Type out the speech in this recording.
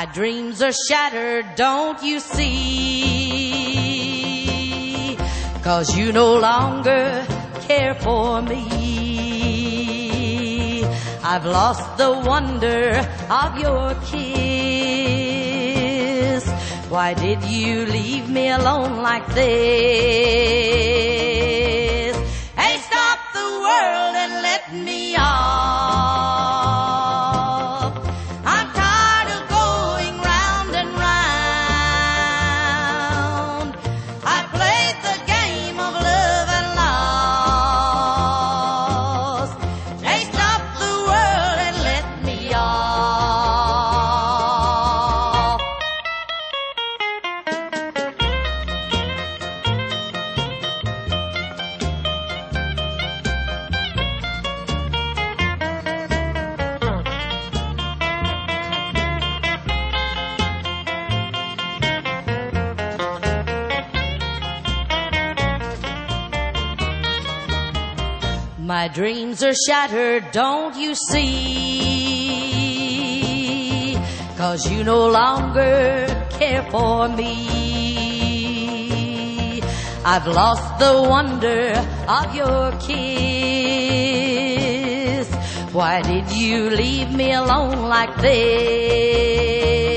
My dreams are shattered, don't you see? 'Cause you no longer care for me. I've lost the wonder of your kiss. Why did you leave me alone like this? Hey, stop the world and let me off. I'm tired of going round and round. I played the game of love and lost. Hey, stop the world and let me off. My dreams are shattered, don't you see? 'Cause you no longer care for me. I've lost the wonder of your kiss. Why did you leave me alone like this?